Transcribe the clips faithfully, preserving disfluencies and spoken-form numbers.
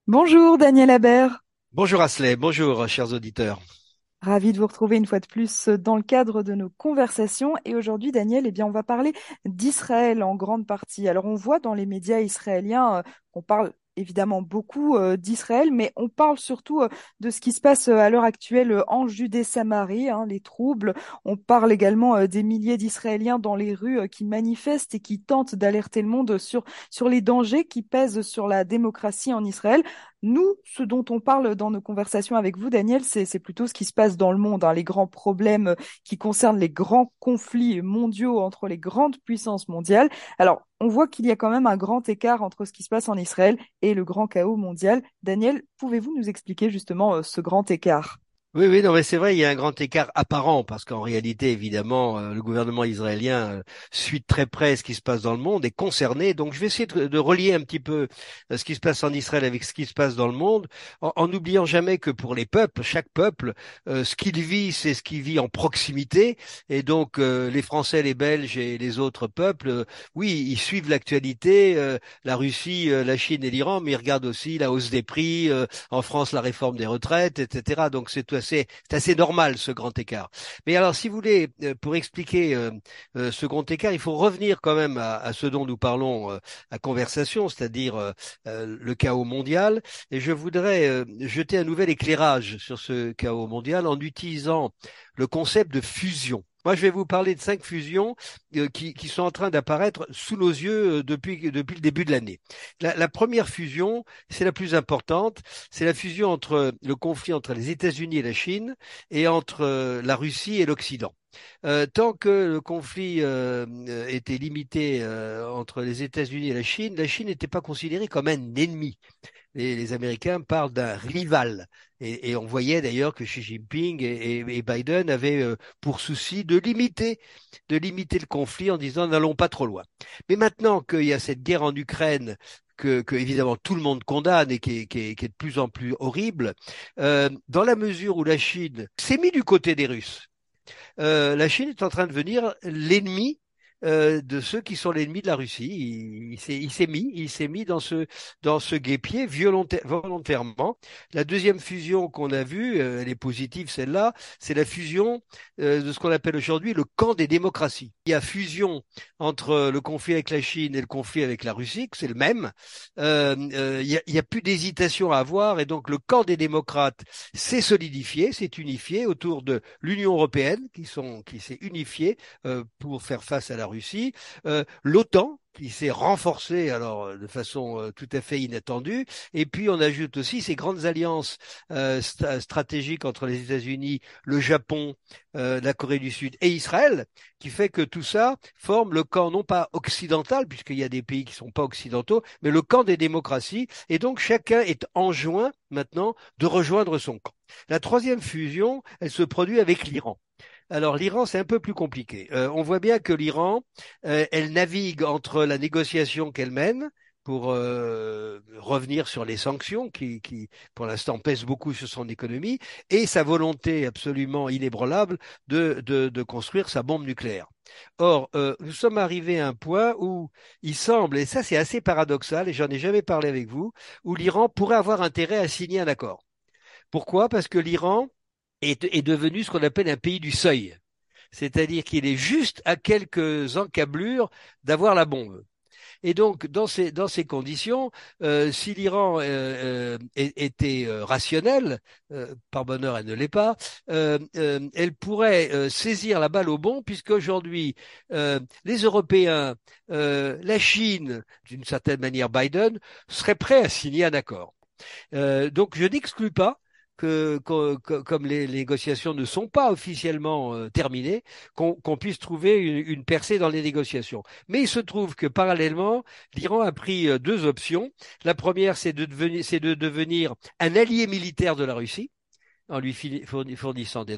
Bonjour Daniel Habert, Bonjour Asley, bonjour chers auditeurs. ravi de vous retrouver une fois de plus dans le cadre de nos conversations. Et aujourd'hui, Daniel, eh bien, on va parler d'Israël en grande partie. Alors, on voit dans les médias israéliens euh, qu'on parle évidemment beaucoup euh, d'Israël, mais on parle surtout euh, de ce qui se passe euh, à l'heure actuelle euh, en Judée-Samarie, hein, les troubles. On parle également euh, des milliers d'Israéliens dans les rues euh, qui manifestent et qui tentent d'alerter le monde sur, sur les dangers qui pèsent sur la démocratie en Israël. Nous, ce dont on parle dans nos conversations avec vous, Daniel, c'est, c'est plutôt ce qui se passe dans le monde, hein, les grands problèmes euh, qui concernent les grands conflits mondiaux entre les grandes puissances mondiales. Alors, on voit qu'il y a quand même un grand écart entre ce qui se passe en Israël et le grand chaos mondial. Daniel, pouvez-vous nous expliquer justement euh, ce grand écart? Oui, oui, non, mais c'est vrai, il y a un grand écart apparent parce qu'en réalité, évidemment, euh, le gouvernement israélien euh, suit de très près ce qui se passe dans le monde, est concerné. Donc, je vais essayer de, de relier un petit peu euh, ce qui se passe en Israël avec ce qui se passe dans le monde, en en n'oubliant jamais que pour les peuples, chaque peuple, euh, ce qu'il vit, c'est ce qu'il vit en proximité. Et donc, euh, les Français, les Belges et les autres peuples, euh, oui, ils suivent l'actualité, euh, la Russie, euh, la Chine et l'Iran, mais ils regardent aussi la hausse des prix, euh, en France, la réforme des retraites, et cetera. Donc, c'est tout assez, c'est assez normal, ce grand écart. Mais alors, si vous voulez, euh, pour expliquer euh, euh, ce grand écart, il faut revenir quand même à, à ce dont nous parlons euh, à conversation, c'est-à-dire euh, euh, le chaos mondial. Et je voudrais euh, jeter un nouvel éclairage sur ce chaos mondial en utilisant le concept de fusion. Moi, je vais vous parler de cinq fusions euh, qui, qui sont en train d'apparaître sous nos yeux euh, depuis, depuis le début de l'année. La, la première fusion, c'est la plus importante, c'est la fusion entre le conflit entre les États-Unis et la Chine et entre euh, la Russie et l'Occident. Euh, tant que le conflit euh, euh, était limité euh, entre les États-Unis et la Chine, la Chine n'était pas considérée comme un ennemi. Les, les Américains parlent d'un rival. Et, et on voyait d'ailleurs que Xi Jinping et, et- et Biden avaient euh, pour souci de limiter, de limiter le conflit en disant n'allons pas trop loin. Mais maintenant qu'il y a cette guerre en Ukraine, que, que évidemment tout le monde condamne et qui est, qui est- qui est de plus en plus horrible, euh, dans la mesure où la Chine s'est mise du côté des Russes, euh, la Chine est en train de devenir l'ennemi euh, de ceux qui sont l'ennemi de la Russie. Il, il s'est il s'est mis, il s'est mis dans ce dans ce guêpier violontaire- volontairement. La deuxième fusion qu'on a vue, euh, elle est positive celle-là, c'est la fusion euh, de ce qu'on appelle aujourd'hui le camp des démocraties. Il y a fusion entre le conflit avec la Chine et le conflit avec la Russie, que c'est le même. Euh, euh, il y a, il y a plus d'hésitation à avoir et donc le camp des démocrates s'est solidifié, s'est unifié autour de l'Union européenne qui sont qui s'est unifiée euh, pour faire face à la Russie, euh, l'OTAN qui s'est renforcée alors euh, de façon euh, tout à fait inattendue, et puis on ajoute aussi ces grandes alliances euh, st stratégiques entre les États-Unis, le Japon, euh, la Corée du Sud et Israël, qui fait que tout ça forme le camp non pas occidental, puisqu'il y a des pays qui ne sont pas occidentaux, mais le camp des démocraties, et donc chacun est enjoint maintenant de rejoindre son camp. La troisième fusion, elle se produit avec l'Iran. Alors l'Iran, c'est un peu plus compliqué. Euh, on voit bien que l'Iran, euh, elle navigue entre la négociation qu'elle mène pour euh, revenir sur les sanctions qui, qui, pour l'instant, pèsent beaucoup sur son économie, et sa volonté absolument inébranlable de, de, de construire sa bombe nucléaire. Or, euh, nous sommes arrivés à un point où il semble, et ça c'est assez paradoxal, et j'en ai jamais parlé avec vous, où l'Iran pourrait avoir intérêt à signer un accord. Pourquoi? Parce que l'Iran est, est devenu ce qu'on appelle un pays du seuil. C'est-à-dire qu'il est juste à quelques encablures d'avoir la bombe. Et donc, dans ces, dans ces conditions, euh, si l'Iran euh, euh, était euh, rationnelle, euh, par bonheur elle ne l'est pas, euh, euh, elle pourrait euh, saisir la balle au bond, puisqu'aujourd'hui, euh, les Européens, euh, la Chine, d'une certaine manière Biden, seraient prêts à signer un accord. Euh, donc je n'exclus pas que, que- que- comme les, les négociations ne sont pas officiellement euh, terminées, qu'on qu'on puisse trouver une, une percée dans les négociations. Mais il se trouve que parallèlement, l'Iran a pris euh, deux options. La première, c'est de devenir, c'est de devenir un allié militaire de la Russie en lui fournissant des drones.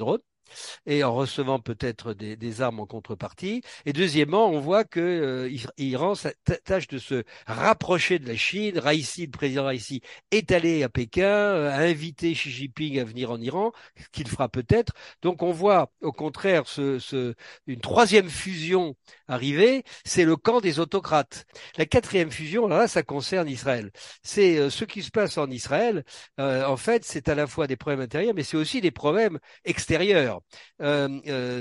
et en recevant peut-être des, des armes en contrepartie. Et deuxièmement, on voit que euh, Iran tâche de se rapprocher de la Chine. Raisi, le président Raisi, est allé à Pékin, euh, a invité Xi Jinping à venir en Iran, ce qu'il fera peut-être. Donc on voit au contraire ce, ce, une troisième fusion arriver, c'est le camp des autocrates. La quatrième fusion, alors là, ça concerne Israël. C'est euh, ce qui se passe en Israël. Euh, en fait, c'est à la fois des problèmes intérieurs, mais c'est aussi des problèmes extérieurs. Euh, euh,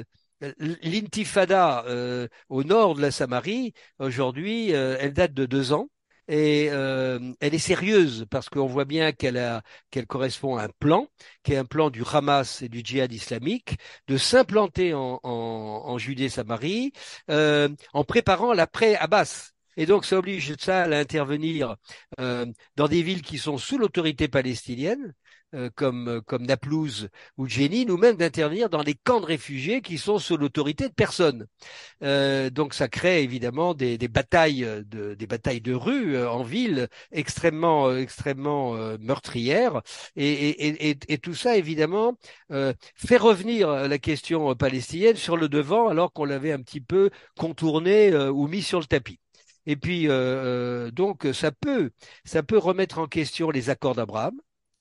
L'intifada euh, au nord de la Samarie, aujourd'hui, euh, elle date de deux ans. Et euh, elle est sérieuse parce qu'on voit bien qu'elle a, qu'elle correspond à un plan, qui est un plan du Hamas et du djihad islamique, de s'implanter en, en, en Judée-Samarie, euh, en préparant l'après-Abbas. Et donc, ça oblige Tsahal à intervenir euh, dans des villes qui sont sous l'autorité palestinienne, euh, comme, comme Naplouse ou Jenin, ou même d'intervenir dans les camps de réfugiés qui sont sous l'autorité de personne. Euh, donc ça crée évidemment des, des batailles de, des batailles de rue euh, en ville extrêmement, euh, extrêmement euh, meurtrières. Et, et, et, et tout ça évidemment euh, fait revenir la question palestinienne sur le devant alors qu'on l'avait un petit peu contournée euh, ou mis sur le tapis. Et puis euh, donc ça peut, ça peut remettre en question les accords d'Abraham.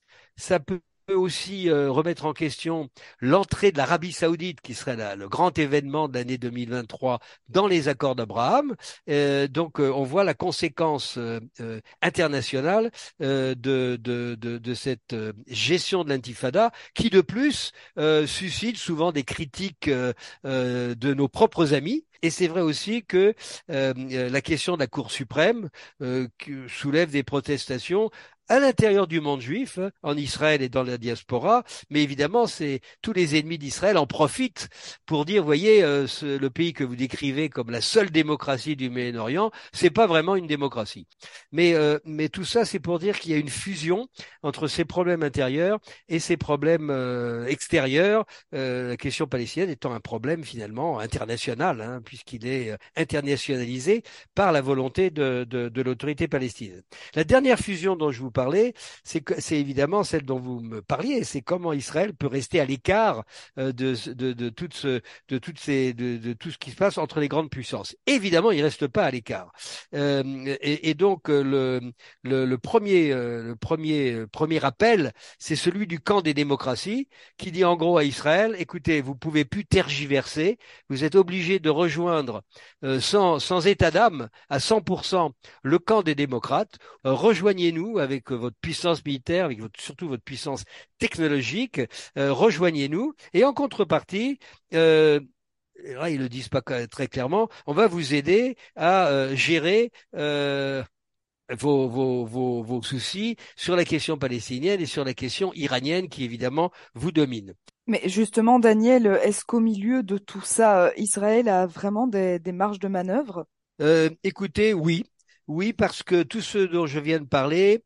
Ça peut aussi euh, remettre en question l'entrée de l'Arabie Saoudite, qui serait la, le grand événement de l'année deux mille vingt-trois dans les accords d'Abraham. Euh, donc, euh, on voit la conséquence euh, euh, internationale euh, de, de, de, de cette euh, gestion de l'intifada, qui de plus euh, suscite souvent des critiques euh, euh, de nos propres amis. Et c'est vrai aussi que euh, la question de la Cour suprême euh, soulève des protestations à l'intérieur du monde juif, hein, en Israël et dans la diaspora, mais évidemment, c'est tous les ennemis d'Israël en profitent pour dire, voyez, euh, ce, le pays que vous décrivez comme la seule démocratie du Moyen-Orient, c'est pas vraiment une démocratie. Mais, euh, mais tout ça, c'est pour dire qu'il y a une fusion entre ces problèmes intérieurs et ces problèmes euh, extérieurs, euh, la question palestinienne étant un problème finalement international, hein, puisqu'il est euh, internationalisé par la volonté de, de, de l'autorité palestinienne. La dernière fusion dont je vous parlais, c'est que c'est évidemment celle dont vous me parliez, c'est comment Israël peut rester à l'écart euh, de, de, de, toute ce, de, toutes ces, de, de tout ce qui se passe entre les grandes puissances. Évidemment, il reste pas à l'écart. Euh, et, et donc euh, le, le, le premier, euh, le premier, euh, premier appel, c'est celui du camp des démocraties, qui dit en gros à Israël, écoutez, vous pouvez plus tergiverser, vous êtes obligé de rejoindre euh, sans, sans état d'âme à cent pour cent le camp des démocrates. Euh, rejoignez-nous avec euh, votre puissance militaire, avec votre, surtout votre puissance technologique. Euh, rejoignez-nous et en contrepartie, euh, là, ils le disent pas très clairement, on va vous aider à euh, gérer euh, vos, vos, vos, vos soucis sur la question palestinienne et sur la question iranienne qui évidemment vous domine. Mais justement, Daniel, est-ce qu'au milieu de tout ça, euh, Israël a vraiment des, des marges de manœuvre? Euh, écoutez, oui. Oui, parce que tous ceux dont je viens de parler,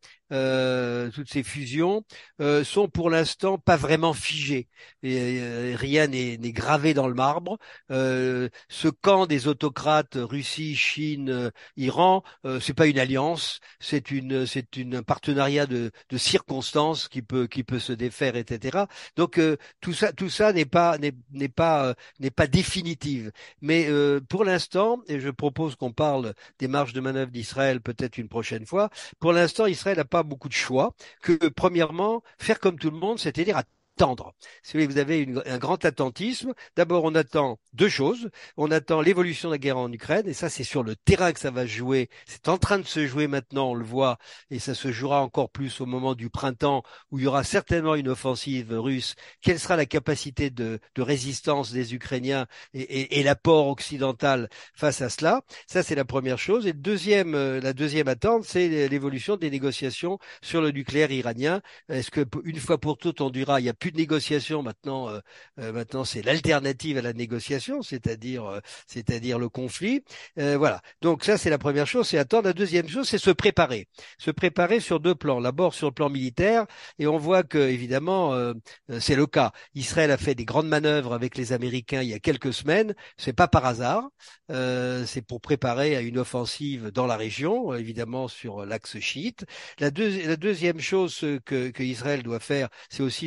euh, toutes ces fusions, euh, sont pour l'instant pas vraiment figées. Et, euh, rien n'est n'est gravé dans le marbre. Euh, ce camp des autocrates, Russie, Chine, euh, Iran, euh, c'est pas une alliance, c'est une, c'est une, un partenariat de, de circonstances qui peut, qui peut se défaire, et cetera. Donc euh, tout ça, tout ça n'est pas, n'est n'est pas, euh, n'est pas définitive. Mais euh, pour l'instant, et je propose qu'on parle des marges de manœuvre d'Israël peut-être une prochaine fois, pour l'instant, Israël n'a pas beaucoup de choix que, premièrement, faire comme tout le monde, c'est-à-dire attendre. Si vous avez une, un grand attentisme, d'abord on attend deux choses. On attend l'évolution de la guerre en Ukraine, et ça c'est sur le terrain que ça va se jouer. C'est en train de se jouer maintenant, on le voit, et ça se jouera encore plus au moment du printemps, où il y aura certainement une offensive russe. Quelle sera la capacité de, de résistance des Ukrainiens et, et, et l'apport occidental face à cela? Ça c'est la première chose. Et le deuxième, euh, la deuxième attente, c'est l'évolution des négociations sur le nucléaire iranien. Est-ce que une fois pour toutes on dira il n'y a plus de négociations maintenant? Euh, euh, maintenant c'est l'alternative à la négociation, c'est-à-dire euh, c'est-à-dire le conflit. Euh, voilà. Donc ça c'est la première chose, c'est attendre. La deuxième chose, c'est se préparer, se préparer sur deux plans. D'abord sur le plan militaire, et on voit que évidemment euh, c'est le cas. Israël a fait des grandes manœuvres avec les Américains il y a quelques semaines. C'est pas par hasard. Euh, c'est pour préparer à une offensive dans la région, évidemment sur l'axe chiite. La, deux, la deuxième chose que, que Israël doit faire, c'est aussi se préparer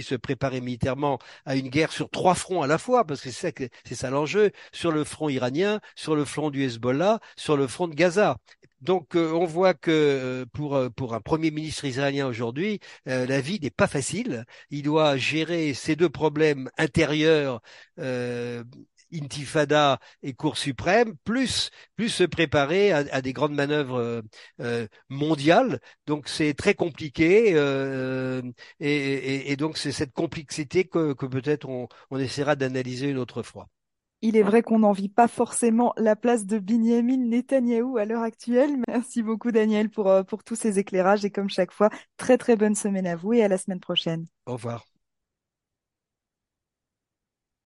préparer militairement à une guerre sur trois fronts à la fois, parce que c'est ça, que- c'est ça l'enjeu, sur le front iranien, sur le front du Hezbollah, sur le front de Gaza. Donc, euh, on voit que euh, pour, euh, pour un premier ministre israélien aujourd'hui, euh, la vie n'est pas facile. Il doit gérer ces deux problèmes intérieurs, euh, intifada et Cour suprême, plus, plus se préparer à, à des grandes manœuvres euh, euh, mondiales. Donc, c'est très compliqué. euh, et, et- et donc, c'est cette complexité que, que peut-être on, on essaiera d'analyser une autre fois. Il est vrai qu'on n'envie pas forcément la place de Binyamin Netanyahou à l'heure actuelle. Merci beaucoup, Daniel, pour, euh, pour tous ces éclairages et comme chaque fois, très très bonne semaine à vous et à la semaine prochaine. Au revoir.